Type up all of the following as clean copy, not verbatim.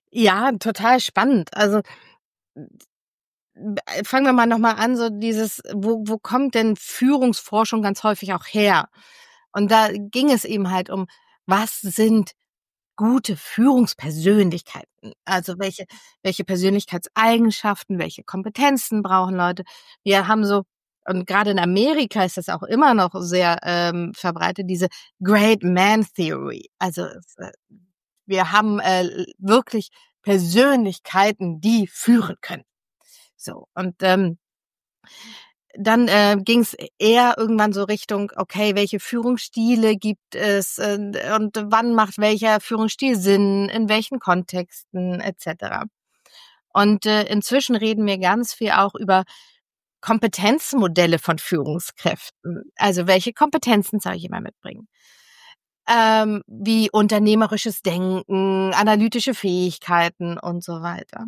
Ja, total spannend. Also fangen wir mal nochmal an, so dieses, wo kommt denn Führungsforschung ganz häufig auch her? Und da ging es eben halt um, was sind gute Führungspersönlichkeiten? Also welche Persönlichkeitseigenschaften, welche Kompetenzen brauchen Leute? Wir haben so, und gerade in Amerika ist das auch immer noch sehr verbreitet, diese Great Man Theory. Also wir haben wirklich Persönlichkeiten, die führen können. So, und dann ging es eher irgendwann so Richtung, okay, welche Führungsstile gibt es und wann macht welcher Führungsstil Sinn, in welchen Kontexten etc. Und inzwischen reden wir ganz viel auch über Kompetenzmodelle von Führungskräften. Also welche Kompetenzen soll jemand mitbringen? Wie unternehmerisches Denken, analytische Fähigkeiten und so weiter.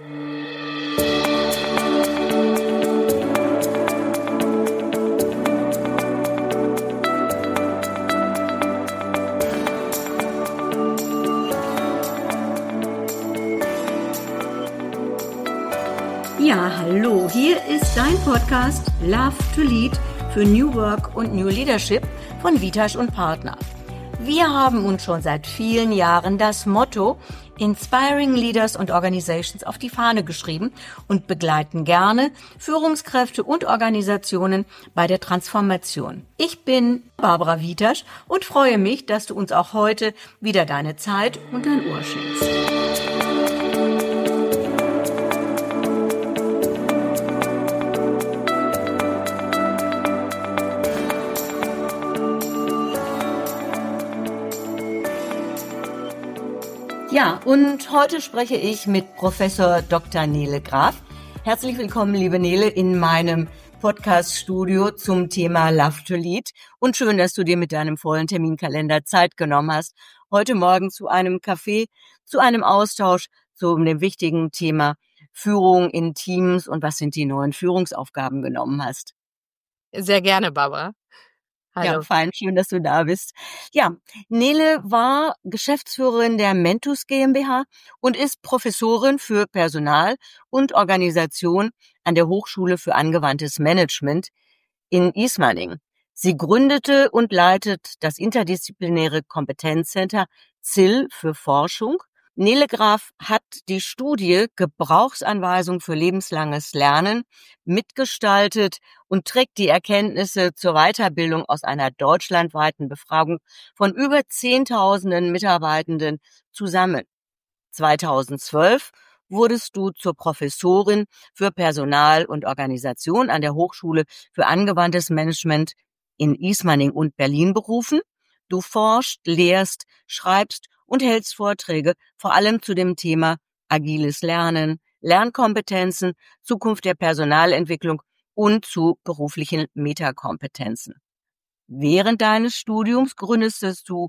Ja, hallo, hier ist dein Podcast Love to Lead für New Work und New Leadership von Vitasch und Partner. Wir haben uns schon seit vielen Jahren das Motto Inspiring Leaders and Organizations auf die Fahne geschrieben und begleiten gerne Führungskräfte und Organisationen bei der Transformation. Ich bin Barbara Vitasch und freue mich, dass du uns auch heute wieder deine Zeit und dein Ohr schenkst. Ja, und heute spreche ich mit Professor Dr. Nele Graf. Herzlich willkommen, liebe Nele, in meinem Podcast-Studio zum Thema Love to Lead. Und schön, dass du dir mit deinem vollen Terminkalender Zeit genommen hast, heute Morgen zu einem Café, zu einem Austausch zu dem wichtigen Thema Führung in Teams und was sind die neuen Führungsaufgaben genommen hast. Sehr gerne, Barbara. Hallo. Ja, fein, schön, dass du da bist. Ja, Nele war Geschäftsführerin der Mentus GmbH und ist Professorin für Personal und Organisation an der Hochschule für angewandtes Management in Ismaning. Sie gründete und leitet das interdisziplinäre Kompetenzcenter ZIL für Forschung. Nele Graf hat die Studie Gebrauchsanweisung für lebenslanges Lernen mitgestaltet und trägt die Erkenntnisse zur Weiterbildung aus einer deutschlandweiten Befragung von über 10.000 Mitarbeitenden zusammen. 2012 wurdest du zur Professorin für Personal und Organisation an der Hochschule für angewandtes Management in Ismaning und Berlin berufen. Du forschst, lehrst, schreibst und hältst Vorträge, vor allem zu dem Thema agiles Lernen, Lernkompetenzen, Zukunft der Personalentwicklung und zu beruflichen Metakompetenzen. Während deines Studiums gründetest du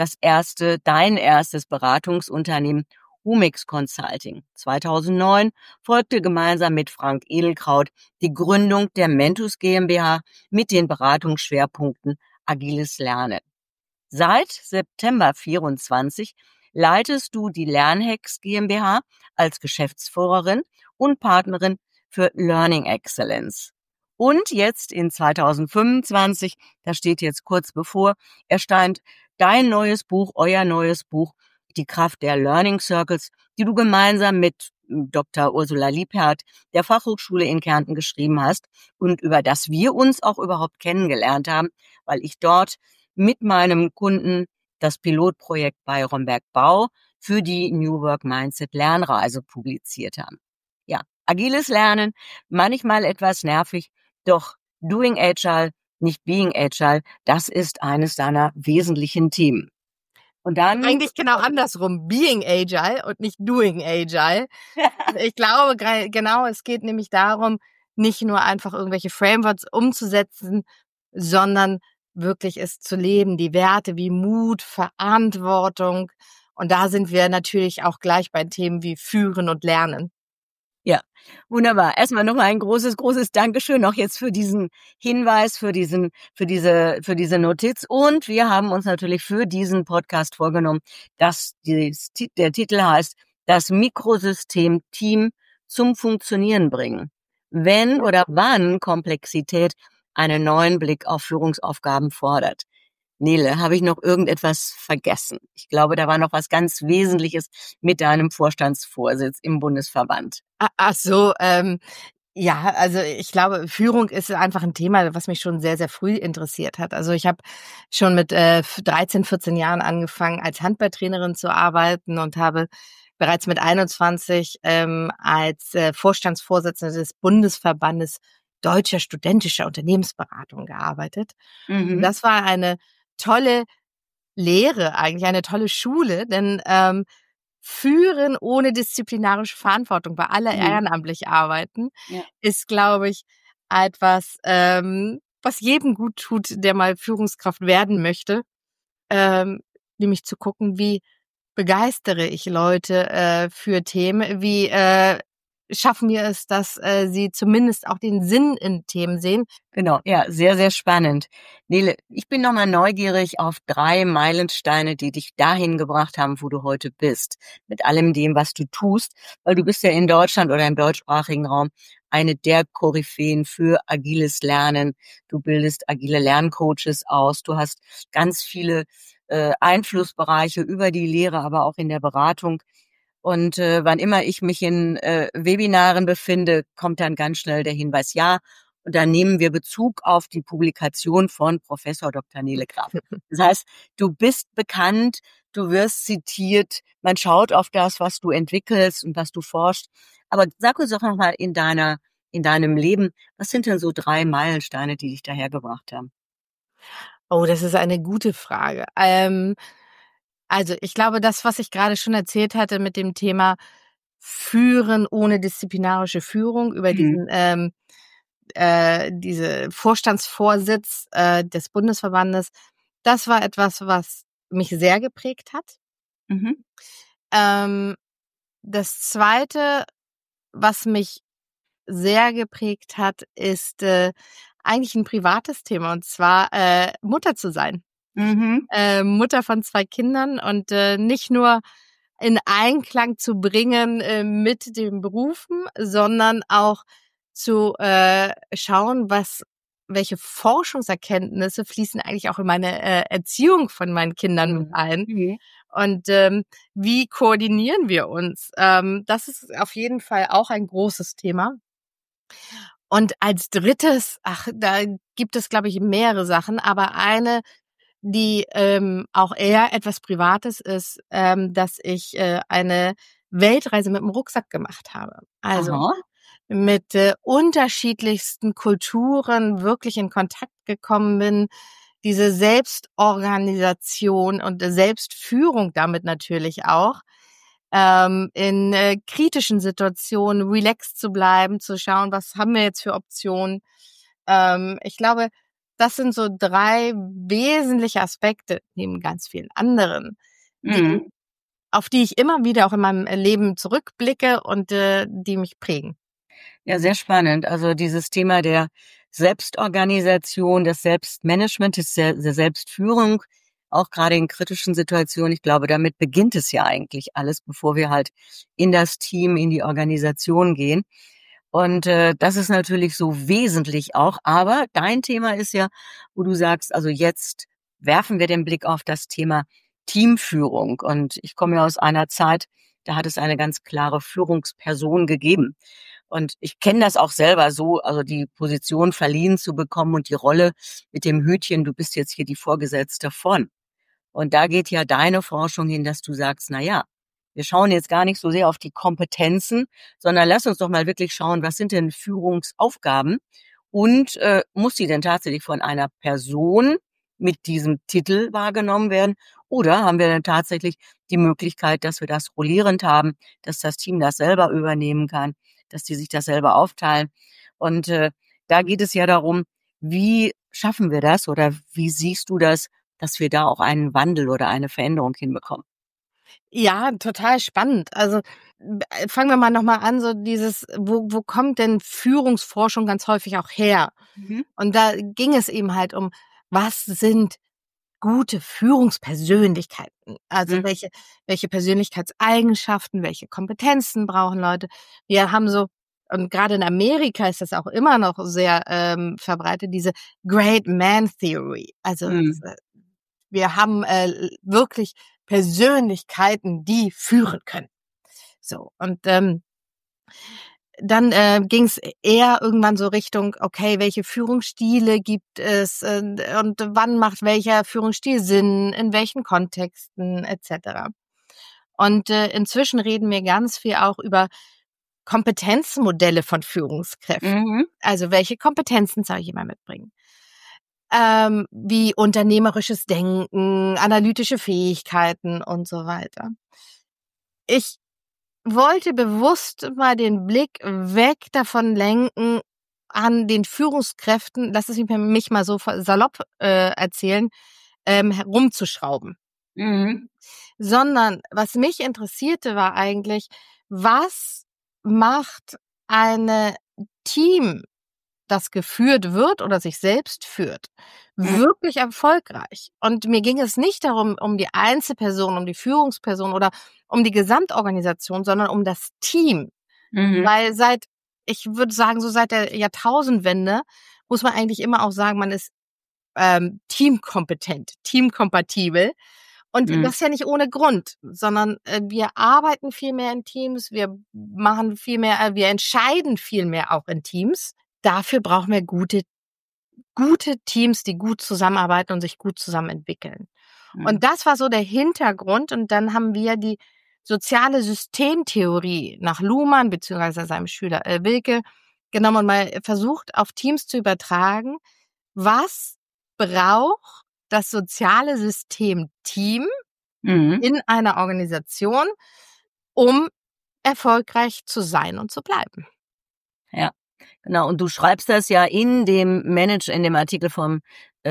dein erstes Beratungsunternehmen Humix Consulting. 2009 folgte gemeinsam mit Frank Edelkraut die Gründung der Mentus GmbH mit den Beratungsschwerpunkten agiles Lernen. Seit September 24 leitest du die Lernhacks GmbH als Geschäftsführerin und Partnerin für Learning Excellence. Und jetzt in 2025, das steht jetzt kurz bevor, erscheint euer neues Buch, Die Kraft der Learning Circles, die du gemeinsam mit Dr. Ursula Liebhardt der Fachhochschule in Kärnten geschrieben hast und über das wir uns auch überhaupt kennengelernt haben, weil ich dort mit meinem Kunden das Pilotprojekt bei Romberg Bau für die New Work Mindset Lernreise publiziert haben. Ja, agiles Lernen, manchmal etwas nervig, doch Doing Agile, nicht Being Agile, das ist eines deiner wesentlichen Themen. Und dann eigentlich genau andersrum, Being Agile und nicht Doing Agile. Ich glaube genau, es geht nämlich darum, nicht nur einfach irgendwelche Frameworks umzusetzen, sondern wirklich es zu leben, die Werte wie Mut, Verantwortung. Und da sind wir natürlich auch gleich bei Themen wie Führen und Lernen. Ja, wunderbar. Erstmal nochmal ein großes Dankeschön auch jetzt für diesen Hinweis, für diese Notiz. Und wir haben uns natürlich für diesen Podcast vorgenommen, dass der Titel heißt das Mikrosystem Team zum Funktionieren bringen, wenn oder wann Komplexität einen neuen Blick auf Führungsaufgaben fordert. Nele, habe ich noch irgendetwas vergessen? Ich glaube, da war noch was ganz Wesentliches mit deinem Vorstandsvorsitz im Bundesverband. Ach so, ja, also ich glaube, Führung ist einfach ein Thema, was mich schon sehr, sehr früh interessiert hat. Also ich habe schon mit 13, 14 Jahren angefangen, als Handballtrainerin zu arbeiten und habe bereits mit 21 als Vorstandsvorsitzende des Bundesverbandes Deutscher Studentischer Unternehmensberatung gearbeitet. Und Mhm. das war eine tolle Lehre, eigentlich eine tolle Schule, denn Führen ohne disziplinarische Verantwortung, weil alle Mhm. ehrenamtlich arbeiten, Ja. ist, glaube ich, etwas, was jedem gut tut, der mal Führungskraft werden möchte, ähm, nämlich zu gucken, wie begeistere ich Leute für Themen, wie schaffen wir es, dass sie zumindest auch den Sinn in Themen sehen. Genau, ja, sehr, sehr spannend. Nele, ich bin nochmal neugierig auf 3 Meilensteine, die dich dahin gebracht haben, wo du heute bist. Mit allem dem, was du tust, weil du bist ja in Deutschland oder im deutschsprachigen Raum eine der Koryphäen für agiles Lernen. Du bildest agile Lerncoaches aus. Du hast ganz viele Einflussbereiche über die Lehre, aber auch in der Beratung. Und wann immer ich mich in Webinaren befinde, kommt dann ganz schnell der Hinweis, ja, und dann nehmen wir Bezug auf die Publikation von Professor Dr. Nele Graf. Das heißt, du bist bekannt, du wirst zitiert, man schaut auf das, was du entwickelst und was du forschst. Aber sag uns doch nochmal in deinem Leben, was sind denn so 3 Meilensteine, die dich dahergebracht haben? Oh, das ist eine gute Frage. Also ich glaube, das, was ich gerade schon erzählt hatte mit dem Thema Führen ohne disziplinarische Führung über Mhm. diese Vorstandsvorsitz des Bundesverbandes, das war etwas, was mich sehr geprägt hat. Mhm. Ähm, Das Zweite, was mich sehr geprägt hat, ist eigentlich ein privates Thema, und zwar Mutter zu sein. Mhm. Mutter von 2 Kindern und nicht nur in Einklang zu bringen mit den Berufen, sondern auch zu schauen, welche Forschungserkenntnisse fließen eigentlich auch in meine Erziehung von meinen Kindern mit Mhm. ein. Mhm. Und wie koordinieren wir uns? Das ist auf jeden Fall auch ein großes Thema. Und als Drittes, da gibt es, glaube ich, mehrere Sachen, aber eine, die auch eher etwas Privates ist, dass ich eine Weltreise mit dem Rucksack gemacht habe. Also Aha. mit unterschiedlichsten Kulturen wirklich in Kontakt gekommen bin, diese Selbstorganisation und Selbstführung damit natürlich auch, in kritischen Situationen relaxed zu bleiben, zu schauen, was haben wir jetzt für Optionen. Ich glaube, das sind so 3 wesentliche Aspekte neben ganz vielen anderen, die Mhm. auf die ich immer wieder auch in meinem Leben zurückblicke und die mich prägen. Ja, sehr spannend. Also dieses Thema der Selbstorganisation, des Selbstmanagement, der Selbstführung, auch gerade in kritischen Situationen. Ich glaube, damit beginnt es ja eigentlich alles, bevor wir halt in das Team, in die Organisation gehen. Und das ist natürlich so wesentlich auch. Aber dein Thema ist ja, wo du sagst, also jetzt werfen wir den Blick auf das Thema Teamführung. Und ich komme ja aus einer Zeit, da hat es eine ganz klare Führungsperson gegeben. Und ich kenne das auch selber so, also die Position verliehen zu bekommen und die Rolle mit dem Hütchen, du bist jetzt hier die Vorgesetzte von. Und da geht ja deine Forschung hin, dass du sagst, na ja, wir schauen jetzt gar nicht so sehr auf die Kompetenzen, sondern lass uns doch mal wirklich schauen, was sind denn Führungsaufgaben und muss sie denn tatsächlich von einer Person mit diesem Titel wahrgenommen werden oder haben wir denn tatsächlich die Möglichkeit, dass wir das rollierend haben, dass das Team das selber übernehmen kann, dass die sich das selber aufteilen. Und da geht es ja darum, wie schaffen wir das oder wie siehst du das, dass wir da auch einen Wandel oder eine Veränderung hinbekommen? Ja, total spannend. Also fangen wir mal noch mal an, so dieses, wo kommt denn Führungsforschung ganz häufig auch her? Mhm. Und da ging es eben halt um, was sind gute Führungspersönlichkeiten? Also welche Persönlichkeitseigenschaften, welche Kompetenzen brauchen Leute? Wir haben so, und gerade in Amerika ist das auch immer noch sehr verbreitet, diese Great Man Theory. Also wir haben wirklich Persönlichkeiten, die führen können. So, und dann ging es eher irgendwann so Richtung, okay, welche Führungsstile gibt es und wann macht welcher Führungsstil Sinn, in welchen Kontexten etc. Und inzwischen reden wir ganz viel auch über Kompetenzmodelle von Führungskräften. Also welche Kompetenzen soll jemand mitbringen? Wie unternehmerisches Denken, analytische Fähigkeiten und so weiter. Ich wollte bewusst mal den Blick weg davon lenken an den Führungskräften, lass es mich mal so salopp erzählen, herumzuschrauben. Sondern was mich interessierte, war eigentlich, was macht eine Team, das geführt wird oder sich selbst führt, wirklich erfolgreich. Und mir ging es nicht darum, um die Einzelperson, um die Führungsperson oder um die Gesamtorganisation, sondern um das Team. Weil ich würde sagen, so seit der Jahrtausendwende muss man eigentlich immer auch sagen, man ist teamkompetent, teamkompatibel. Und das ist ja nicht ohne Grund, sondern wir arbeiten viel mehr in Teams, wir machen viel mehr, wir entscheiden viel mehr auch in Teams. Dafür brauchen wir gute Teams, die gut zusammenarbeiten und sich gut zusammen entwickeln. Und das war so der Hintergrund. Und dann haben wir die soziale Systemtheorie nach Luhmann beziehungsweise seinem Schüler Wilke genommen und mal versucht, auf Teams zu übertragen, was braucht das soziale System Team in einer Organisation, um erfolgreich zu sein und zu bleiben. Ja. Genau, und du schreibst das ja in dem Artikel von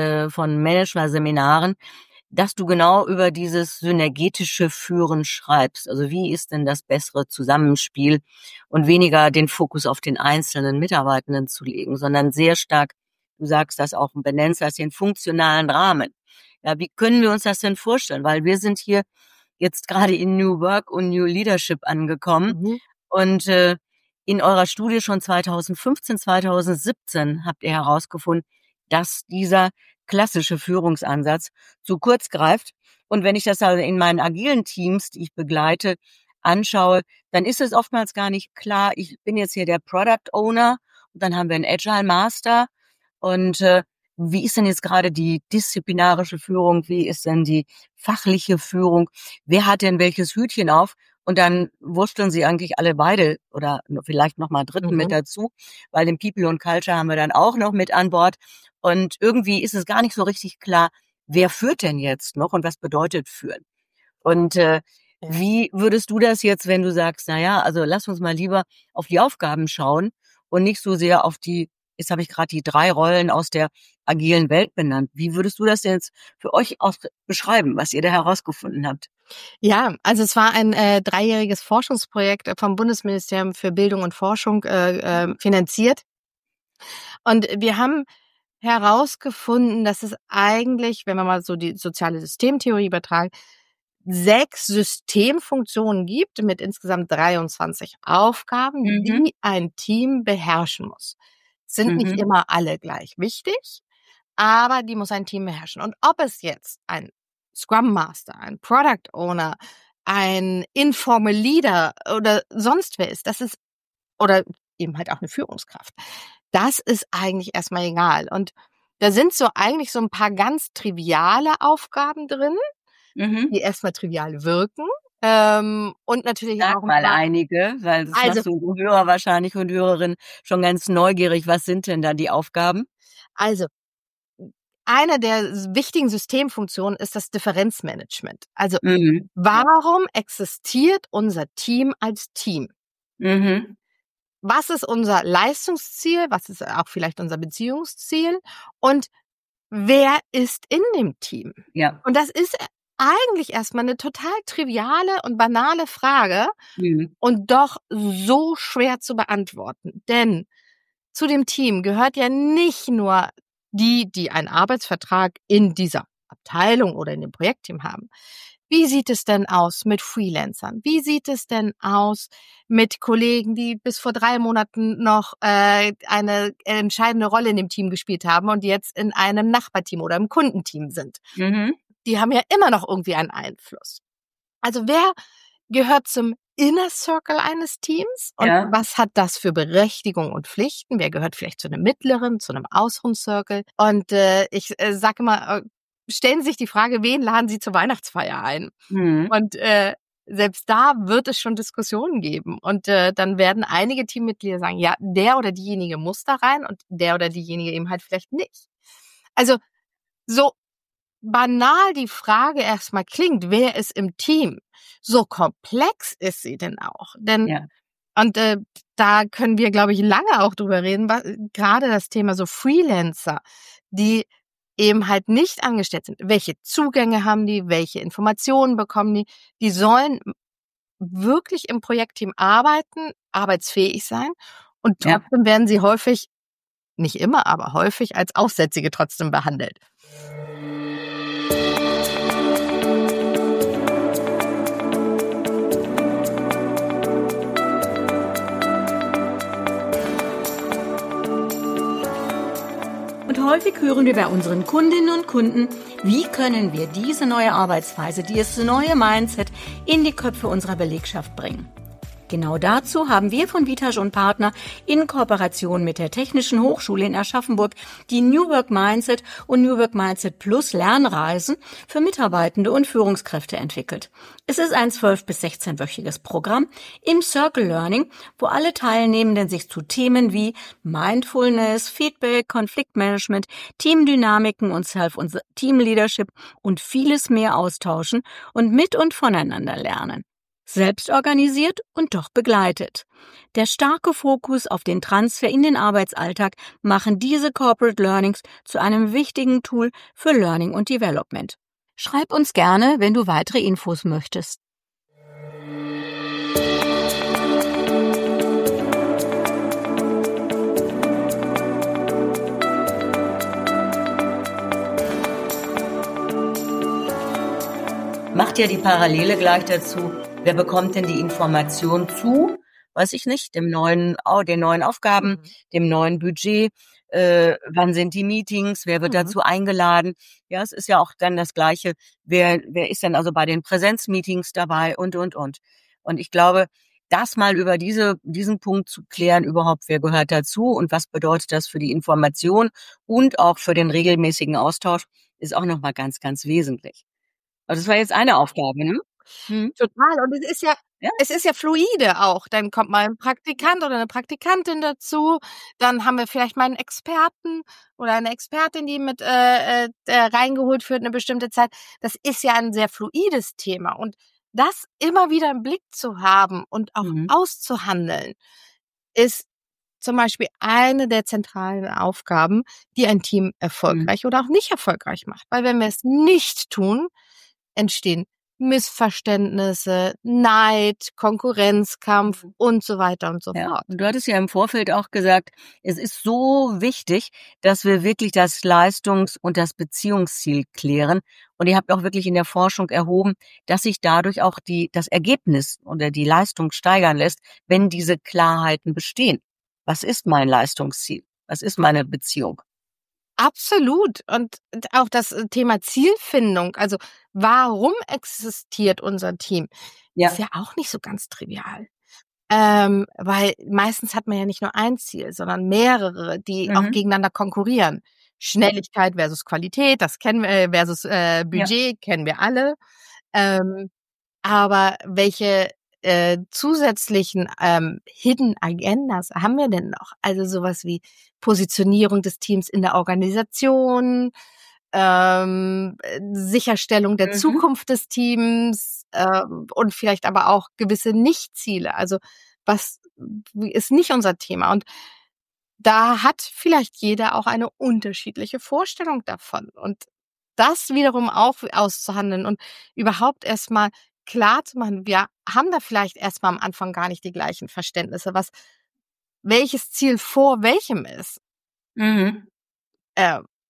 Manager-Seminaren, dass du genau über dieses synergetische Führen schreibst. Also wie ist denn das bessere Zusammenspiel und weniger den Fokus auf den einzelnen Mitarbeitenden zu legen, sondern sehr stark, du sagst das auch und benennst das, den funktionalen Rahmen. Ja, wie können wir uns das denn vorstellen? Weil wir sind hier jetzt gerade in New Work und New Leadership angekommen und in eurer Studie schon 2015, 2017 habt ihr herausgefunden, dass dieser klassische Führungsansatz zu kurz greift. Und wenn ich das also in meinen agilen Teams, die ich begleite, anschaue, dann ist es oftmals gar nicht klar, ich bin jetzt hier der Product Owner und dann haben wir einen Agile Master und wie ist denn jetzt gerade die disziplinarische Führung, wie ist denn die fachliche Führung, wer hat denn welches Hütchen auf? Und dann wursteln sie eigentlich alle beide oder vielleicht noch mal einen dritten mit dazu, weil den People und Culture haben wir dann auch noch mit an Bord. Und irgendwie ist es gar nicht so richtig klar, wer führt denn jetzt noch und was bedeutet führen? Und wie würdest du das jetzt, wenn du sagst, also lass uns mal lieber auf die Aufgaben schauen und nicht so sehr auf jetzt habe ich gerade die 3 Rollen aus der agilen Welt benannt. Wie würdest du das denn jetzt für euch auch beschreiben, was ihr da herausgefunden habt? Ja, also es war ein 3-jähriges Forschungsprojekt vom Bundesministerium für Bildung und Forschung finanziert. Und wir haben herausgefunden, dass es eigentlich, wenn wir mal so die soziale Systemtheorie übertragen, 6 Systemfunktionen gibt mit insgesamt 23 Aufgaben, die ein Team beherrschen muss. Sind nicht immer alle gleich wichtig, aber die muss ein Team beherrschen. Und ob es jetzt ein Scrum Master, ein Product Owner, ein Informal Leader oder sonst wer ist, oder eben halt auch eine Führungskraft. Das ist eigentlich erstmal egal. Und da sind eigentlich so ein paar ganz triviale Aufgaben drin, die erstmal trivial wirken. Und natürlich Sag auch mal einige, weil das machst du Hörer wahrscheinlich und Hörerinnen schon ganz neugierig. Was sind denn da die Aufgaben? Also, eine der wichtigen Systemfunktionen ist das Differenzmanagement. Also, warum existiert unser Team als Team? Was ist unser Leistungsziel? Was ist auch vielleicht unser Beziehungsziel? Und wer ist in dem Team? Ja. Und das ist eigentlich erstmal eine total triviale und banale Frage und doch so schwer zu beantworten. Denn zu dem Team gehört ja nicht nur die einen Arbeitsvertrag in dieser Abteilung oder in dem Projektteam haben. Wie sieht es denn aus mit Freelancern? Wie sieht es denn aus mit Kollegen, die bis vor 3 Monaten noch eine entscheidende Rolle in dem Team gespielt haben und jetzt in einem Nachbarteam oder im Kundenteam sind? Mhm. Die haben ja immer noch irgendwie einen Einfluss. Also wer gehört zum Inner Circle eines Teams und Ja. was hat das für Berechtigung und Pflichten? Wer gehört vielleicht zu einem mittleren, zu einem Outer Circle? Und ich sage immer, stellen Sie sich die Frage, wen laden Sie zur Weihnachtsfeier ein? Mhm. Und selbst da wird es schon Diskussionen geben. Und dann werden einige Teammitglieder sagen, ja, der oder diejenige muss da rein und der oder diejenige eben halt vielleicht nicht. Also so banal die Frage erstmal klingt, wer ist im Team, so komplex ist sie denn auch. Denn Ja. und da können wir, glaube ich, lange auch drüber reden, gerade das Thema so Freelancer, die eben halt nicht angestellt sind. Welche Zugänge haben die? Welche Informationen bekommen die? Die sollen wirklich im Projektteam arbeiten, arbeitsfähig sein und Ja. trotzdem werden sie häufig, nicht immer, aber häufig als Aussätzige trotzdem behandelt. Und häufig hören wir bei unseren Kundinnen und Kunden, wie können wir diese neue Arbeitsweise, dieses neue Mindset in die Köpfe unserer Belegschaft bringen. Genau dazu haben wir von Vitasch und Partner in Kooperation mit der Technischen Hochschule in Aschaffenburg die New Work Mindset und New Work Mindset Plus Lernreisen für Mitarbeitende und Führungskräfte entwickelt. Es ist ein 12- bis 16-wöchiges Programm im Circle Learning, wo alle Teilnehmenden sich zu Themen wie Mindfulness, Feedback, Konfliktmanagement, Teamdynamiken und Self- und Teamleadership und vieles mehr austauschen und mit und voneinander lernen. Selbst organisiert und doch begleitet. Der starke Fokus auf den Transfer in den Arbeitsalltag machen diese Corporate Learnings zu einem wichtigen Tool für Learning und Development. Schreib uns gerne, wenn du weitere Infos möchtest. Macht ja die Parallele gleich dazu. Wer bekommt denn die Information zu? Weiß ich nicht, den neuen Aufgaben, dem neuen Budget. Wann sind die Meetings? Wer wird dazu eingeladen? Ja, es ist ja auch dann das Gleiche. Wer ist denn also bei den Präsenzmeetings dabei und. Und ich glaube, das mal über diesen Punkt zu klären, überhaupt, wer gehört dazu und was bedeutet das für die Information und auch für den regelmäßigen Austausch, ist auch nochmal ganz, ganz wesentlich. Also das war jetzt eine Aufgabe, ne? Mhm. Total. Und Ja. es ist ja fluide auch. Dann kommt mal 'n Praktikant oder 'ne Praktikantin dazu. Dann haben wir vielleicht mal 'n Experten oder eine Expertin, die mit reingeholt wird 'ne bestimmte Zeit. Das ist ja ein sehr fluides Thema. Und das immer wieder im Blick zu haben und auch Mhm. auszuhandeln, ist zum Beispiel eine der zentralen Aufgaben, die ein Team Mhm. erfolgreich oder auch nicht erfolgreich macht. Weil wenn wir es nicht tun, entstehen Missverständnisse, Neid, Konkurrenzkampf und so weiter und so Ja. fort. Und du hattest ja im Vorfeld auch gesagt, es ist so wichtig, dass wir wirklich das Leistungs- und das Beziehungsziel klären. Und ihr habt auch wirklich in der Forschung erhoben, dass sich dadurch auch das Ergebnis oder die Leistung steigern lässt, wenn diese Klarheiten bestehen. Was ist mein Leistungsziel? Was ist meine Beziehung? Absolut. Und auch das Thema Zielfindung, also warum existiert unser Team, ist Ja. ja auch nicht so ganz trivial. Weil meistens hat man ja nicht nur ein Ziel, sondern mehrere, die auch Mhm. gegeneinander konkurrieren. Schnelligkeit versus Qualität, das kennen wir, versus Ja. Budget, kennen wir alle. Aber welche zusätzlichen Hidden Agendas haben wir denn noch? Also sowas wie Positionierung des Teams in der Organisation, Sicherstellung der Mhm. Zukunft des Teams und vielleicht aber auch gewisse Nichtziele. Also was ist nicht unser Thema? Und da hat vielleicht jeder auch eine unterschiedliche Vorstellung davon. Und das wiederum auch auszuhandeln und überhaupt erstmal klar zu machen, wir haben da vielleicht erstmal am Anfang gar nicht die gleichen Verständnisse, welches Ziel vor welchem ist. Mhm. Äh,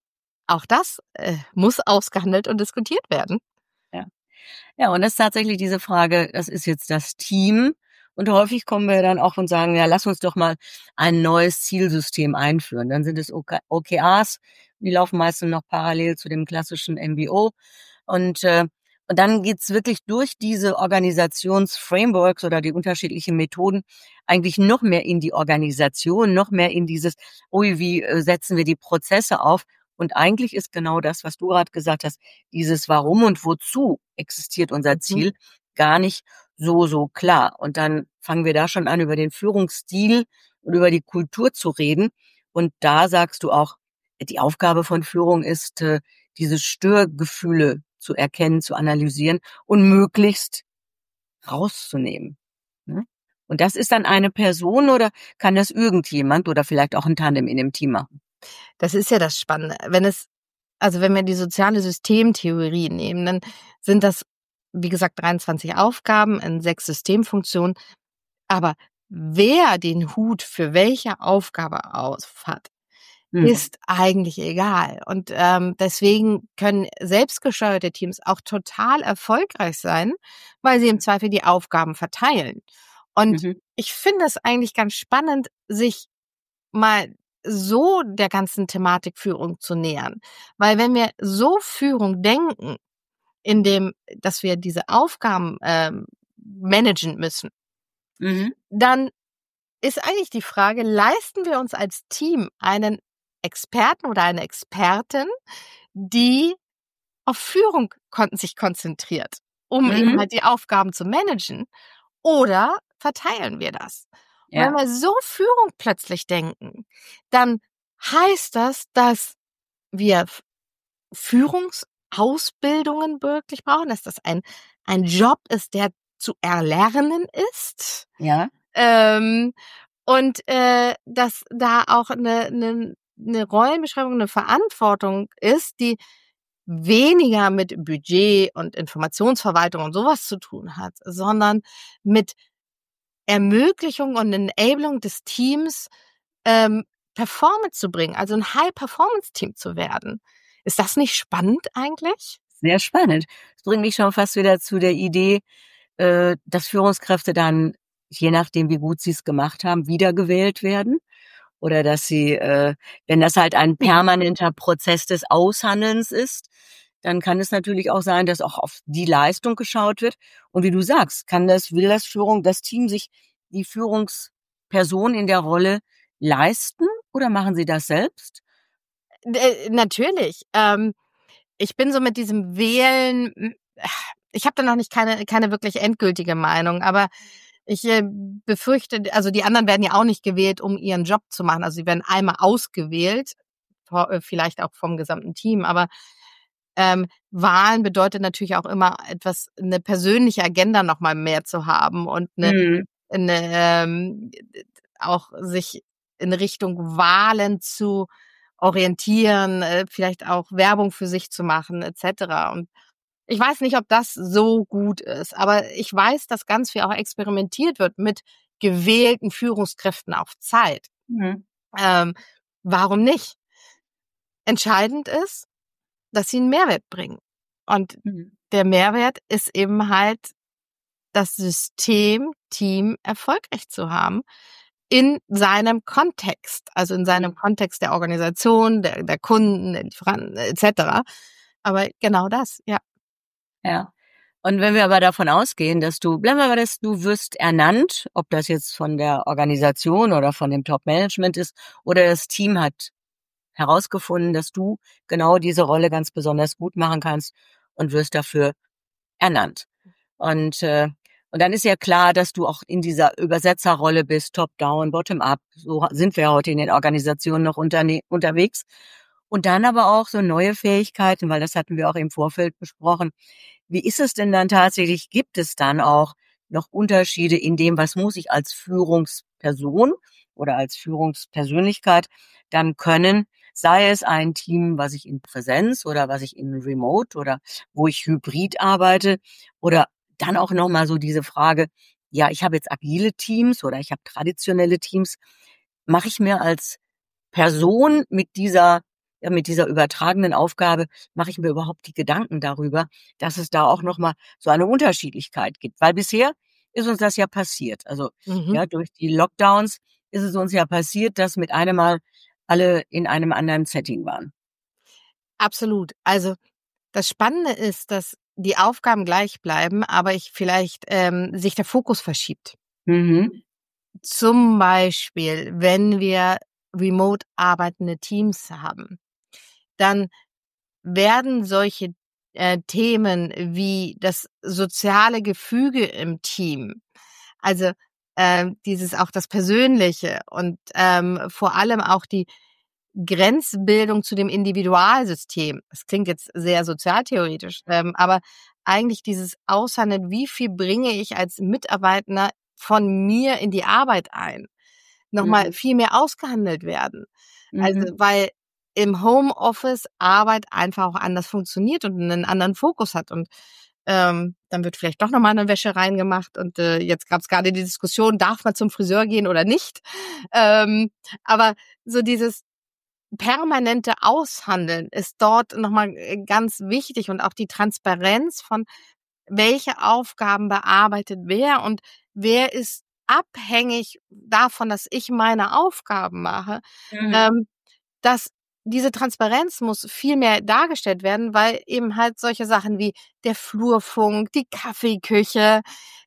auch das muss ausgehandelt und diskutiert werden. Ja. Ja, und das ist tatsächlich diese Frage, das ist jetzt das Team. Und häufig kommen wir dann auch und sagen, ja, lass uns doch mal ein neues Zielsystem einführen. Dann sind es OKRs, die laufen meistens noch parallel zu dem klassischen MBO. Und dann geht's wirklich durch diese Organisationsframeworks oder die unterschiedlichen Methoden eigentlich noch mehr in die Organisation, noch mehr in dieses, wie setzen wir die Prozesse auf? Und eigentlich ist genau das, was du gerade gesagt hast, dieses Warum und Wozu existiert unser Mhm. Ziel, gar nicht so klar. Und dann fangen wir da schon an, über den Führungsstil und über die Kultur zu reden. Und da sagst du auch, die Aufgabe von Führung ist, diese Störgefühle zu erkennen, zu analysieren und möglichst rauszunehmen. Ne? Und das ist dann eine Person oder kann das irgendjemand oder vielleicht auch ein Tandem in dem Team machen? Das ist ja das Spannende. Wenn wir die soziale Systemtheorie nehmen, dann sind das, wie gesagt, 23 Aufgaben in 6 Systemfunktionen. Aber wer den Hut für welche Aufgabe auf hat, Hm. ist eigentlich egal. Und deswegen können selbstgesteuerte Teams auch total erfolgreich sein, weil sie im Zweifel die Aufgaben verteilen. Und Mhm. ich finde es eigentlich ganz spannend, sich mal so der ganzen Thematik Führung zu nähern. Weil wenn wir so Führung denken, dass wir diese Aufgaben managen müssen, Mhm. dann ist eigentlich die Frage, leisten wir uns als Team einen Experten oder eine Expertin, die auf Führung sich konzentriert, um eben Mhm. halt die Aufgaben zu managen, oder verteilen wir das? Und wenn Ja. wir so Führung plötzlich denken, dann heißt das, dass wir Führungsausbildungen wirklich brauchen, dass das ein Job ist, der zu erlernen ist. Ja. Ähm, dass da auch eine Rollenbeschreibung, eine Verantwortung ist, die weniger mit Budget und Informationsverwaltung und sowas zu tun hat, sondern mit Ermöglichung und Enabling des Teams, ähm, Performance zu bringen, also ein High-Performance-Team zu werden. Ist das nicht spannend eigentlich? Sehr spannend. Das bringt mich schon fast wieder zu der Idee, dass Führungskräfte dann, je nachdem, wie gut sie es gemacht haben, wiedergewählt werden. Oder dass sie, wenn das halt ein permanenter Prozess des Aushandelns ist, dann kann es natürlich auch sein, dass auch auf die Leistung geschaut wird. Und wie du sagst, will das Team sich die Führungsperson in der Rolle leisten oder machen sie das selbst? Natürlich. Ich bin so mit diesem Wählen, ich habe da noch nicht keine wirklich endgültige Meinung, aber ich befürchte, also die anderen werden ja auch nicht gewählt, um ihren Job zu machen. Also sie werden einmal ausgewählt, vielleicht auch vom gesamten Team, aber Wahlen bedeutet natürlich auch immer eine persönliche Agenda noch mal mehr zu haben und Mhm. 'ne auch sich in Richtung Wahlen zu orientieren, vielleicht auch Werbung für sich zu machen et cetera. Und ich weiß nicht, ob das so gut ist, aber ich weiß, dass ganz viel auch experimentiert wird mit gewählten Führungskräften auf Zeit. Mhm. Ähm, warum nicht? Entscheidend ist, dass sie 'n Mehrwert bringen. Und Mhm. der Mehrwert ist eben halt das System, Team erfolgreich zu haben in seinem Kontext, also in seinem Mhm. Kontext der Organisation, der Kunden, der Lieferanten et cetera. Aber genau das, ja. Ja. Und wenn wir aber davon ausgehen, bleiben wir bei du wirst ernannt, ob das jetzt von der Organisation oder von dem Top-Management ist oder das Team hat herausgefunden, dass du genau diese Rolle ganz besonders gut machen kannst und wirst dafür ernannt. Und, äh, und dann ist ja klar, dass du auch in dieser Übersetzerrolle bist, top-down, bottom-up. So sind wir heute in den Organisationen noch unterwegs. Und dann aber auch so neue Fähigkeiten, weil das hatten wir auch im Vorfeld besprochen. Wie ist es denn dann tatsächlich? Gibt es dann auch noch Unterschiede in dem, was muss ich als Führungsperson oder als Führungspersönlichkeit dann können? Sei es ein Team, was ich in Präsenz oder was ich in Remote oder wo ich hybrid arbeite oder dann auch nochmal so diese Frage, ja, ich habe jetzt agile Teams oder ich habe traditionelle Teams. Mache ich mir als Person mit dieser ja, mit dieser übertragenen Aufgabe mache ich mir überhaupt die Gedanken darüber, dass es da auch nochmal so eine Unterschiedlichkeit gibt. Weil bisher ist uns das ja passiert. Also Mhm. ja, durch die Lockdowns ist es uns ja passiert, dass mit einem Mal alle in einem anderen Setting waren. Absolut. Also, das Spannende ist, dass die Aufgaben gleich bleiben, aber ich vielleicht, sich der Fokus verschiebt. Mhm. Zum Beispiel, wenn wir remote arbeitende Teams haben, dann werden solche, Themen wie das soziale Gefüge im Team, also, dieses auch das Persönliche und, vor allem auch die Grenzbildung zu dem Individualsystem. Das klingt jetzt sehr sozialtheoretisch, aber eigentlich dieses Aushandeln, wie viel bringe ich als Mitarbeiter von mir in die Arbeit ein, noch mal Mhm. viel mehr ausgehandelt werden. Also, Mhm. weil im Homeoffice Arbeit einfach auch anders funktioniert und 'nen anderen Fokus hat und, dann wird vielleicht doch noch mal 'ne Wäsche reingemacht und, jetzt gab's grade die Diskussion, darf man zum Friseur gehen oder nicht? Aber so dieses permanente Aushandeln ist dort noch mal, ganz wichtig und auch die Transparenz von welche Aufgaben bearbeitet wer und wer ist abhängig davon, dass ich meine Aufgaben mache. Mhm. Ähm, dass diese Transparenz muss viel mehr dargestellt werden, weil eben halt solche Sachen wie der Flurfunk, die Kaffeeküche,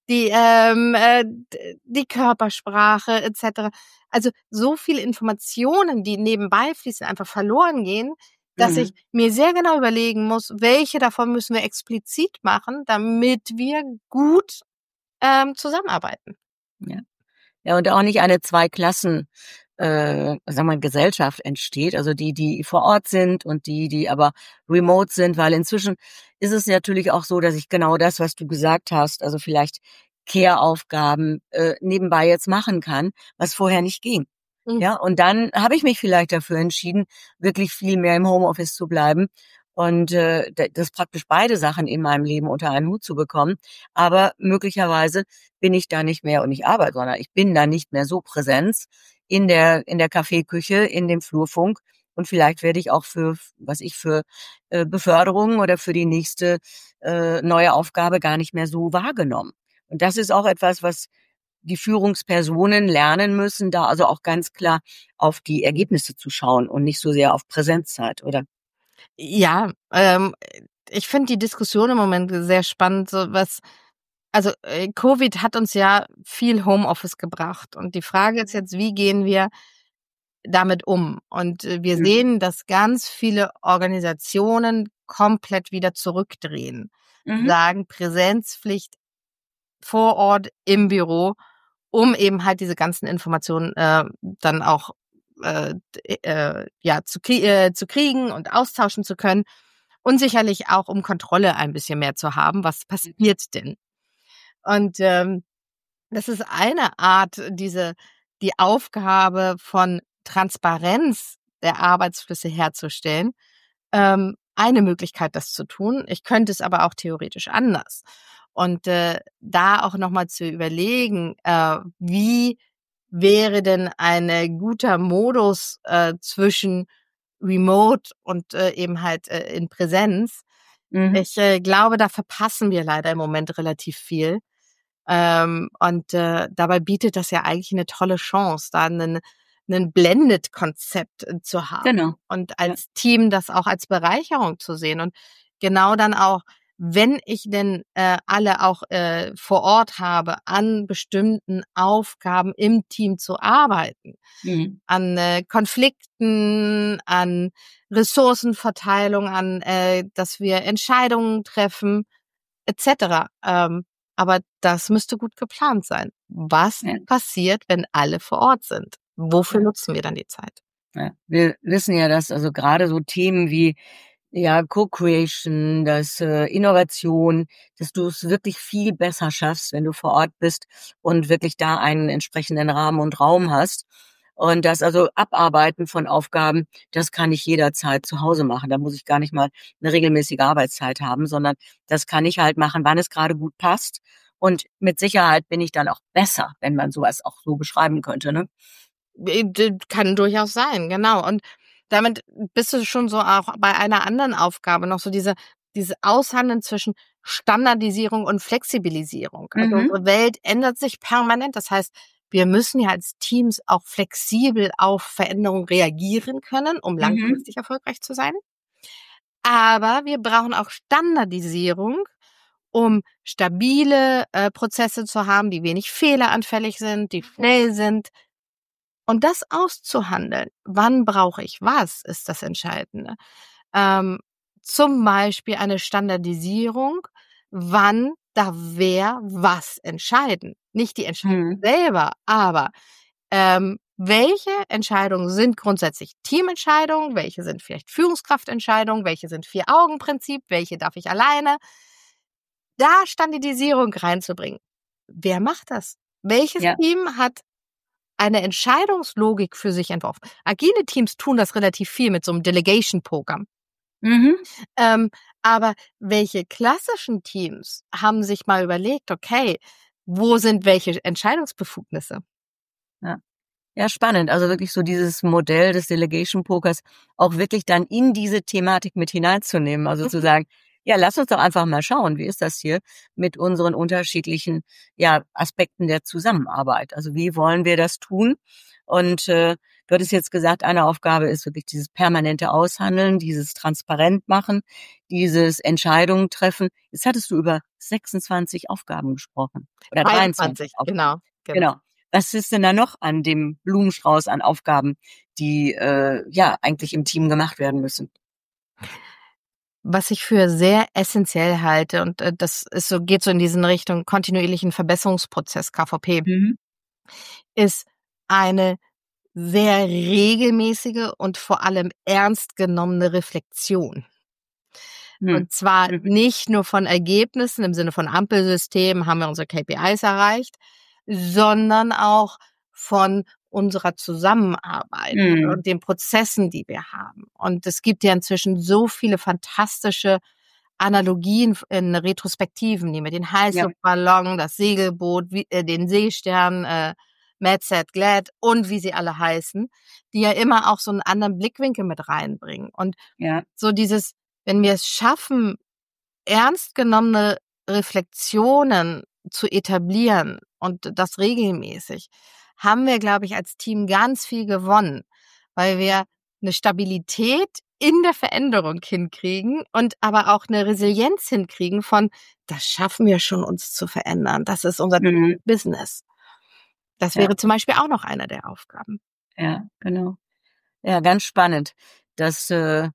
die Körpersprache et cetera. Also, so viele Informationen, die nebenbei fließen, einfach verloren gehen, dass ich Mhm. mir sehr genau überlegen muss, welche davon müssen wir explizit machen, damit wir gut, zusammenarbeiten. Ja. Ja, und auch nicht eine Zwei-Klassen, sagen wir, Gesellschaft entsteht, also die vor Ort sind und die aber remote sind, weil inzwischen ist es natürlich auch so, dass ich genau das, was du gesagt hast, also vielleicht Care-Aufgaben nebenbei jetzt machen kann, was vorher nicht ging. Mhm. Ja, und dann habe ich mich vielleicht dafür entschieden, wirklich viel mehr im Homeoffice zu bleiben und das praktisch beide Sachen in meinem Leben unter einen Hut zu bekommen. Aber möglicherweise bin ich da nicht mehr und nicht arbeite, sondern ich bin da nicht mehr so Präsenz in der Kaffeeküche, in dem Flurfunk. Und vielleicht werde ich auch für Beförderungen oder für die nächste neue Aufgabe gar nicht mehr so wahrgenommen. Und das ist auch etwas, was die Führungspersonen lernen müssen, da also auch ganz klar auf die Ergebnisse zu schauen und nicht so sehr auf Präsenzzeit, oder? Ja, ich finde die Diskussion im Moment sehr spannend, so was also, Covid hat uns ja viel Homeoffice gebracht und die Frage ist jetzt, wie gehen wir damit um? Und, wir Mhm. sehen, dass ganz viele Organisationen komplett wieder zurückdrehen, Mhm. sagen Präsenzpflicht vor Ort im Büro, um eben halt diese ganzen Informationen, dann auch, ja, zu kriegen und austauschen zu können und sicherlich auch, um Kontrolle ein bisschen mehr zu haben. Was passiert denn? Und, das ist eine Art, die Aufgabe von Transparenz der Arbeitsflüsse herzustellen. Eine Möglichkeit, das zu tun. Ich könnte es aber auch theoretisch anders. Und, da auch noch mal zu überlegen, wie wäre denn ein guter Modus, zwischen Remote und, eben halt, in Präsenz. Mhm. Ich, glaube, da verpassen wir leider im Moment relativ viel. Und, dabei bietet das ja eigentlich 'ne tolle Chance, da 'nen Blended-Konzept, zu haben Genau. und Ja. als Team das auch als Bereicherung zu sehen und genau dann auch, wenn ich denn, alle auch, vor Ort habe, an bestimmten Aufgaben im Team zu arbeiten, Mhm. an, Konflikten, an Ressourcenverteilung, an, dass wir Entscheidungen treffen et cetera. Aber das müsste gut geplant sein. Was Ja. passiert, wenn alle vor Ort sind? Wofür Ja. nutzen wir dann die Zeit? Ja. Wir wissen ja, dass also gerade so Themen wie, ja, Co-Creation, Innovation, dass du es wirklich viel besser schaffst, wenn du vor Ort bist und wirklich da einen entsprechenden Rahmen und Raum hast. Und das also Abarbeiten von Aufgaben, das kann ich jederzeit zu Hause machen. Da muss ich gar nicht mal eine regelmäßige Arbeitszeit haben, sondern das kann ich halt machen, wann es gerade gut passt. Und mit Sicherheit bin ich dann auch besser, wenn man sowas auch so beschreiben könnte, ne? Kann durchaus sein, genau. Und damit bist du schon so auch bei einer anderen Aufgabe noch so diese Aushandeln zwischen Standardisierung und Flexibilisierung. Also Mhm. unsere Welt ändert sich permanent. Das heißt, wir müssen ja als Teams auch flexibel auf Veränderungen reagieren können, um Mhm. langfristig erfolgreich zu sein. Aber wir brauchen auch Standardisierung, um stabile Prozesse zu haben, die wenig fehleranfällig sind, die schnell sind. Und das auszuhandeln, wann brauche ich was, ist das Entscheidende. Ähm, Zum Beispiel eine Standardisierung, wann darf wer was entscheiden. Nicht die Entscheidung Mhm. selber, aber welche Entscheidungen sind grundsätzlich Teamentscheidungen, welche sind vielleicht Führungskraftentscheidungen, welche sind Vier-Augen-Prinzip, welche darf ich alleine. Da Standardisierung reinzubringen. Wer macht das? Welches Ja. Team hat eine Entscheidungslogik für sich entworfen? Agile Teams tun das relativ viel mit so einem Delegation-Programm. Mhm. Ähm, aber welche klassischen Teams haben sich mal überlegt, okay, wo sind welche Entscheidungsbefugnisse? Ja. Ja, spannend. Also wirklich so dieses Modell des Delegation Pokers auch wirklich dann in diese Thematik mit hineinzunehmen. Also zu Mhm. sagen, ja, lass uns doch einfach mal schauen, wie ist das hier mit unseren unterschiedlichen, ja, Aspekten der Zusammenarbeit? Also wie wollen wir das tun? Und du hattest jetzt gesagt, eine Aufgabe ist wirklich dieses permanente Aushandeln, dieses transparent machen, dieses Entscheidungen treffen. Jetzt hattest du über 26 Aufgaben gesprochen oder 23 23, Aufgaben. genau, genau. Genau. Was ist denn da noch an dem Blumenstrauß an Aufgaben, die ja eigentlich im Team gemacht werden müssen? Was ich für sehr essentiell halte, und das ist so, geht so in diesen Richtung kontinuierlichen Verbesserungsprozess, KVP, Mhm. ist eine sehr regelmäßige und vor allem ernst genommene Reflexion. Mhm. Und zwar Mhm. nicht nur von Ergebnissen im Sinne von Ampelsystem, haben wir unsere KPIs erreicht, sondern auch von unserer Zusammenarbeit Mhm. und den Prozessen, die wir haben. Und es gibt ja inzwischen so viele fantastische Analogien in Retrospektiven, nehmen wir den Ja, Heißluftballon, das Segelboot, den Seestern, Mad Glad und wie sie alle heißen, die ja immer auch so einen anderen Blickwinkel mit reinbringen. Und ja. so dieses, wenn wir es schaffen, ernst genommene Reflexionen zu etablieren und das regelmäßig, haben wir, glaube ich, als Team ganz viel gewonnen, weil wir eine Stabilität in der Veränderung hinkriegen und aber auch eine Resilienz hinkriegen von: „Das schaffen wir schon, uns zu verändern. Das ist unser Mhm. Business." Das Ja, wäre zum Beispiel auch noch einer der Aufgaben. ja, genau. Ja, ganz spannend, dass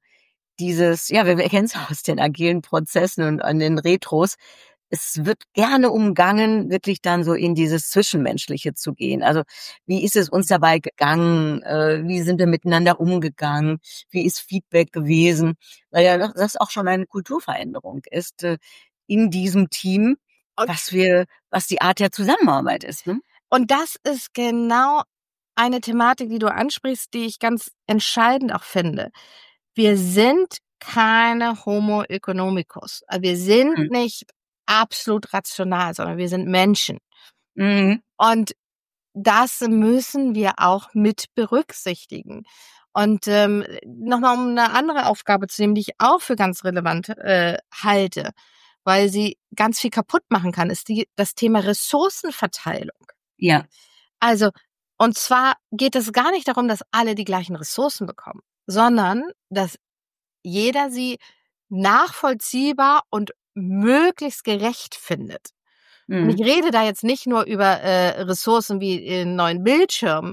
dieses, ja, wir kennen es aus den agilen Prozessen und an den Retros. Es wird gerne umgangen, wirklich dann so in dieses Zwischenmenschliche zu gehen. Also, wie ist es uns dabei gegangen? Wie sind wir miteinander umgegangen? Wie ist Feedback gewesen? Weil ja das auch schon eine Kulturveränderung ist, in diesem Team, Und was die Art der Zusammenarbeit ist, ne? das ist genau eine Thematik, die du ansprichst, die ich ganz entscheidend auch finde. Wir sind keine Homo economicus. Also, wir sind Mhm. nicht absolut rational, sondern wir sind Menschen. Mhm. Und das müssen wir auch mit berücksichtigen. Und noch mal um 'ne andere Aufgabe zu nehmen, die ich auch für ganz relevant halte, weil sie ganz viel kaputt machen kann, ist das Thema Ressourcenverteilung. Ja. Also, und zwar geht es gar nicht darum, dass alle die gleichen Ressourcen bekommen, sondern dass jeder sie nachvollziehbar und möglichst gerecht findet. Und ich Mhm. rede da jetzt nicht nur über Ressourcen wie 'n neuen Bildschirm,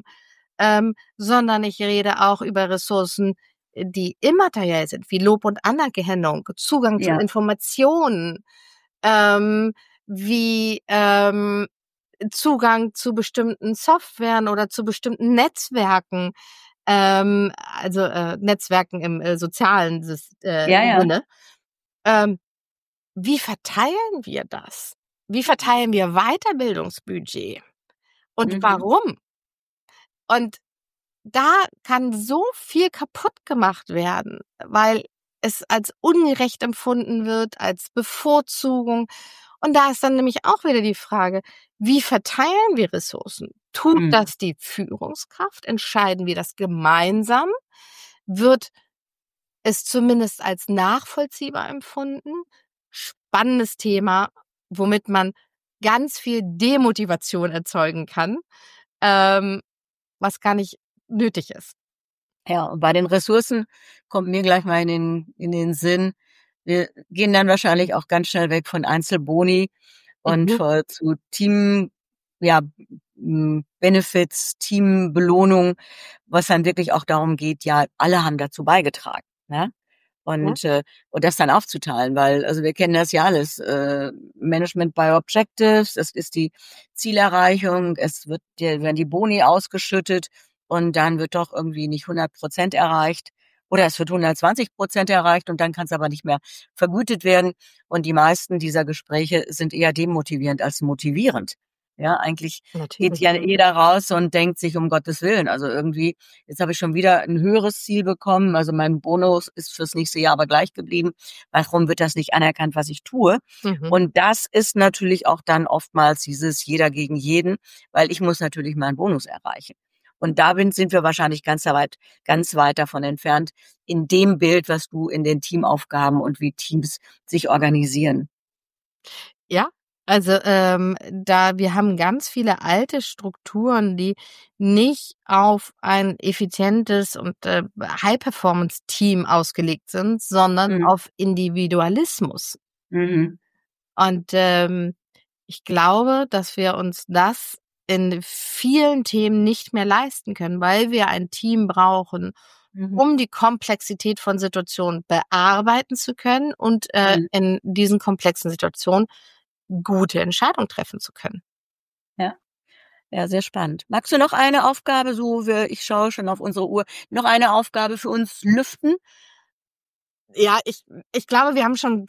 sondern ich rede auch über Ressourcen, die immateriell sind, wie Lob und Anerkennung, Zugang zu Ja. Informationen, ähm, wie Zugang zu bestimmten Softwaren oder zu bestimmten Netzwerken, also Netzwerken im sozialen Ja, ja. Sinne. Ähm, Wie verteilen wir das? Wie verteilen wir Weiterbildungsbudget und Mhm. warum? Und da kann so viel kaputt gemacht werden, weil es als ungerecht empfunden wird, als Bevorzugung. Und da ist dann nämlich auch wieder die Frage, wie verteilen wir Ressourcen? Tut Mhm. das die Führungskraft? Entscheiden wir das gemeinsam? wird es zumindest als nachvollziehbar empfunden. Spannendes Thema, womit man ganz viel Demotivation erzeugen kann, was gar nicht nötig ist. Ja, und bei den Ressourcen kommt mir gleich mal in den Sinn, wir gehen dann wahrscheinlich auch ganz schnell weg von Einzelboni und Mhm. zu Team, ja, Benefits, Teambelohnung, was dann wirklich auch darum geht, ja, alle haben dazu beigetragen, ne? Ja, Und das dann aufzuteilen, weil, also wir kennen das ja alles, Management by Objectives, das ist die Zielerreichung, werden die Boni ausgeschüttet und dann wird doch irgendwie nicht 100% erreicht oder es wird 120% erreicht und dann kann es aber nicht mehr vergütet werden. Und die meisten dieser Gespräche sind eher demotivierend als motivierend. Ja, eigentlich geht natürlich. ja jeder raus und denkt sich, um Gottes Willen, also irgendwie, jetzt habe ich schon wieder ein höheres Ziel bekommen, also mein Bonus ist fürs nächste Jahr aber gleich geblieben. Warum wird das nicht anerkannt, was ich tue? Mhm. Und das ist natürlich auch dann oftmals dieses jeder gegen jeden, weil ich muss natürlich meinen Bonus erreichen. Und sind wir wahrscheinlich ganz weit davon entfernt in dem Bild, was du in den Teamaufgaben und wie Teams sich organisieren. Ja, also, wir haben ganz viele alte Strukturen, die nicht auf ein effizientes und, High-Performance-Team ausgelegt sind, sondern Mhm. auf Individualismus. Mhm. Und, ich glaube, dass wir uns das in vielen Themen nicht mehr leisten können, weil wir ein Team brauchen, Mhm. um die Komplexität von Situationen bearbeiten zu können und, Mhm. in diesen komplexen Situationen gute Entscheidungen treffen zu können. Ja. Ja, sehr spannend. Magst du noch eine Aufgabe, ich schaue schon auf unsere Uhr, noch eine Aufgabe für uns lüften? Ja, ich glaube, wir haben schon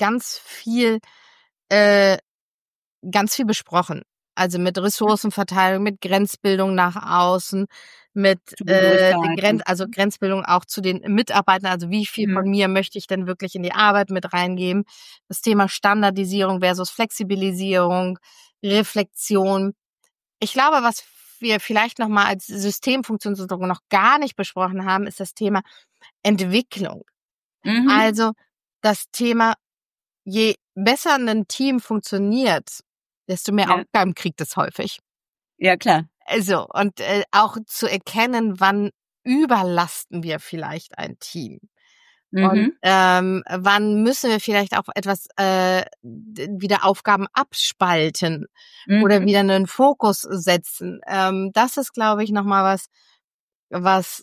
äh, ganz viel besprochen. Also, mit Ressourcenverteilung, mit Grenzbildung nach außen, mit, der Zugehörigkeit. Grenzbildung auch zu den Mitarbeitern. Also, wie viel Mhm. von mir möchte ich denn wirklich in die Arbeit mit reingeben? Das Thema Standardisierung versus Flexibilisierung, Reflexion. Ich glaube, was wir vielleicht noch mal als Systemfunktion sozusagen noch gar nicht besprochen haben, ist das Thema Entwicklung. Mhm. Also, das Thema, je besser 'nen Team funktioniert, desto mehr Ja. Aufgaben kriegt es häufig. Ja, klar. Also, und, auch zu erkennen, wann überlasten wir vielleicht ein Team und, Mhm. wann müssen wir vielleicht auch etwas, wieder Aufgaben abspalten oder Mhm. wieder 'nen Fokus setzen. Das ist, glaube ich, noch mal was,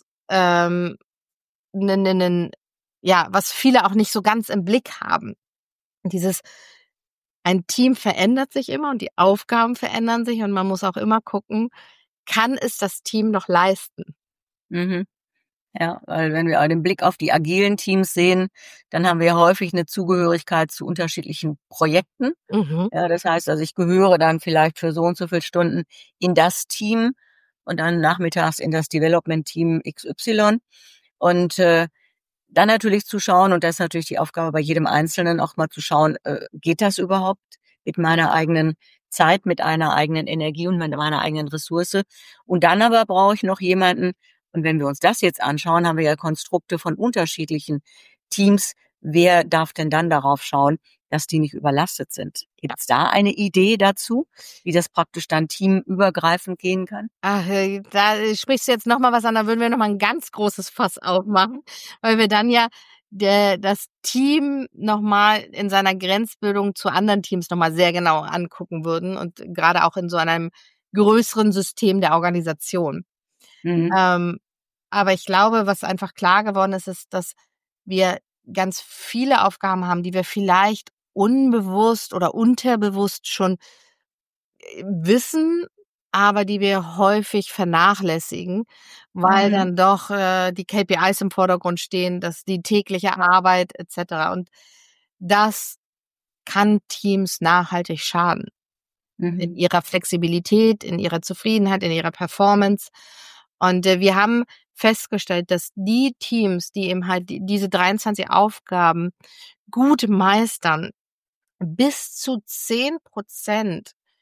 'nen ja, was viele auch nicht so ganz im Blick haben. Dieses Ein Team verändert sich immer und die Aufgaben verändern sich und man muss auch immer gucken, kann es das Team noch leisten? Mhm. Ja, weil wenn wir den Blick auf die agilen Teams sehen, dann haben wir ja häufig eine Zugehörigkeit zu unterschiedlichen Projekten. Mhm. Ja, das heißt also, ich gehöre dann vielleicht für so und so viel Stunden in das Team und dann nachmittags in das Development Team XY. Und dann natürlich zu schauen, und das ist natürlich die Aufgabe bei jedem Einzelnen, auch mal zu schauen, geht das überhaupt mit meiner eigenen Zeit, mit einer eigenen Energie und mit meiner eigenen Ressource? Und dann aber brauche ich noch jemanden, und wenn wir uns das jetzt anschauen, haben wir ja Konstrukte von unterschiedlichen Teams. Wer darf denn dann darauf schauen, dass die nicht überlastet sind? Gibt es da eine Idee dazu, wie das praktisch dann teamübergreifend gehen kann? Ach, da sprichst du jetzt noch mal was an, da würden wir noch mal 'n ganz großes Fass aufmachen, weil wir dann ja das Team noch mal in seiner Grenzbildung zu anderen Teams noch mal sehr genau angucken würden und grade auch in so einem größeren System der Organisation. Mhm. Ähm, aber ich glaube, was einfach klar geworden ist, ist, dass wir ganz viele Aufgaben haben, die wir vielleicht unbewusst oder unterbewusst schon, wissen, aber die wir häufig vernachlässigen, weil Mhm. dann doch, die KPIs im Vordergrund stehen, dass die tägliche Arbeit et cetera. Und das kann Teams nachhaltig schaden in Mhm. ihrer Flexibilität, in ihrer Zufriedenheit, in ihrer Performance. Und, wir haben festgestellt, dass die Teams, die eben halt diese 23 Aufgaben gut meistern, bis zu 10%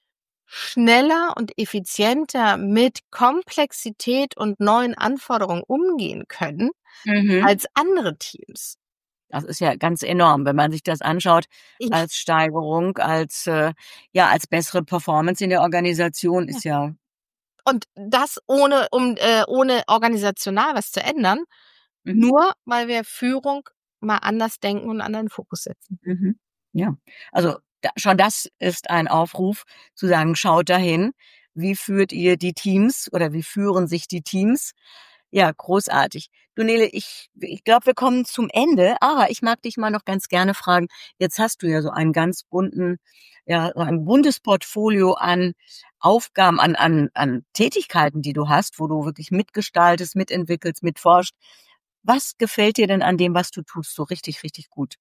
schneller und effizienter mit Komplexität und neuen Anforderungen umgehen können als andere Teams. Das ist ja ganz enorm, wenn man sich das anschaut, Ich, als Steigerung, als bessere Performance in der Organisation ist ja. und das ohne organisational was zu ändern, nur weil wir Führung mal anders denken und einen anderen Fokus setzen. Ja, also schon das ist ein Aufruf zu sagen, schaut dahin, wie führt ihr die Teams oder wie führen sich die Teams? Ja, großartig. Du Nele, ich glaube, wir kommen zum Ende, aber ich mag dich mal noch ganz gerne fragen, jetzt hast du ja so einen ganz so ein buntes Portfolio an Aufgaben, an Tätigkeiten, die du hast, wo du wirklich mitgestaltest, mitentwickelst, mitforscht. Was gefällt dir denn an dem, was du tust, so richtig, richtig gut?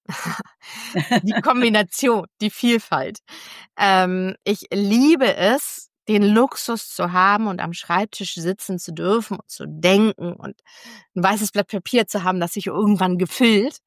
Die Kombination, die Vielfalt. Ich liebe es, den Luxus zu haben und am Schreibtisch sitzen zu dürfen und zu denken und ein weißes Blatt Papier zu haben, das sich irgendwann gefüllt.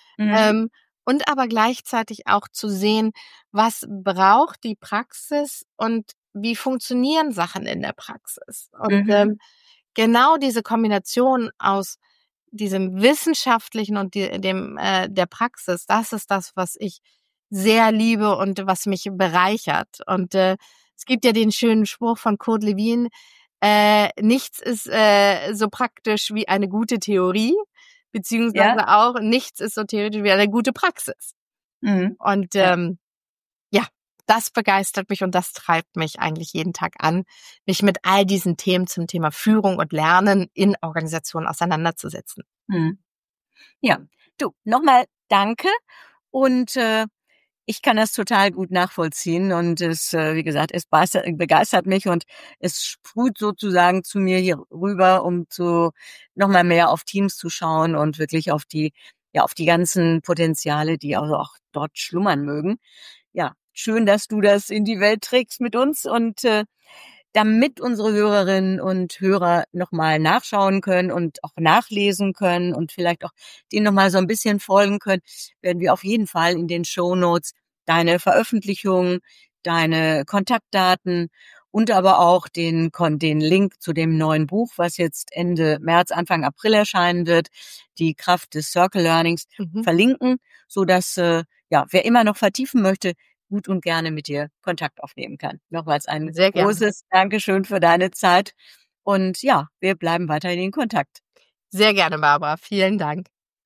Und aber gleichzeitig auch zu sehen, was braucht die Praxis und wie funktionieren Sachen in der Praxis. Und genau diese Kombination aus diesem Wissenschaftlichen und der Praxis, das ist das, was ich sehr liebe und was mich bereichert. Und es gibt ja den schönen Spruch von Kurt Lewin, nichts ist so praktisch wie eine gute Theorie, beziehungsweise auch nichts ist so theoretisch wie eine gute Praxis. Und ja, das begeistert mich und das treibt mich eigentlich jeden Tag an, mich mit all diesen Themen zum Thema Führung und Lernen in Organisationen auseinanderzusetzen. Ja, du, nochmal danke und ich kann das total gut nachvollziehen und es, wie gesagt, es begeistert mich und es sprüht sozusagen zu mir hier rüber, um nochmal mehr auf Teams zu schauen und wirklich auf die ganzen Potenziale, die also auch dort schlummern mögen. Ja, schön, dass du das in die Welt trägst mit uns und damit unsere Hörerinnen und Hörer nochmal nachschauen können und auch nachlesen können und vielleicht auch denen nochmal so ein bisschen folgen können, werden wir auf jeden Fall in den Shownotes deine Veröffentlichungen, deine Kontaktdaten und aber auch den Link zu dem neuen Buch, was jetzt Ende März, Anfang April erscheinen wird, die Kraft des Circle Learnings, verlinken, so dass wer immer noch vertiefen möchte, gut und gerne mit dir Kontakt aufnehmen kann. Nochmals ein großes Dankeschön für deine Zeit. Und ja, wir bleiben weiterhin in Kontakt. Sehr gerne, Barbara. Vielen Dank.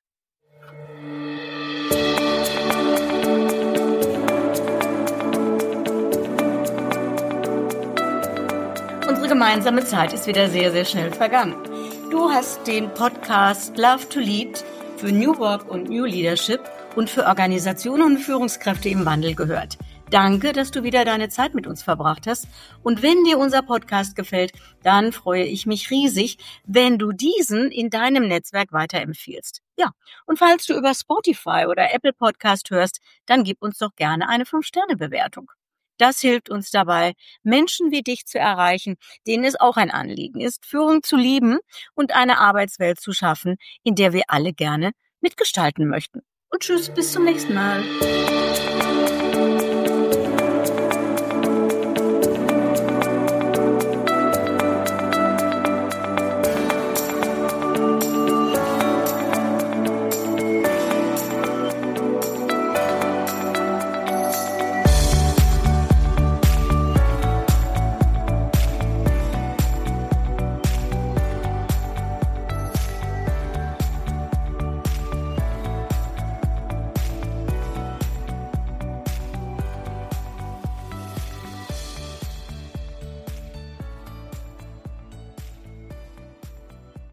Unsere gemeinsame Zeit ist wieder sehr, sehr schnell vergangen. Du hast den Podcast Love to Lead für New Work und New Leadership und für Organisationen und Führungskräfte im Wandel gehört. Danke, dass du wieder deine Zeit mit uns verbracht hast. Und wenn dir unser Podcast gefällt, dann freue ich mich riesig, wenn du diesen in deinem Netzwerk weiterempfiehlst. Ja, und falls du über Spotify oder Apple Podcast hörst, dann gib uns doch gerne eine 5-Sterne-Bewertung. Das hilft uns dabei, Menschen wie dich zu erreichen, denen es auch ein Anliegen ist, Führung zu lieben und eine Arbeitswelt zu schaffen, in der wir alle gerne mitgestalten möchten. Und tschüss, bis zum nächsten Mal.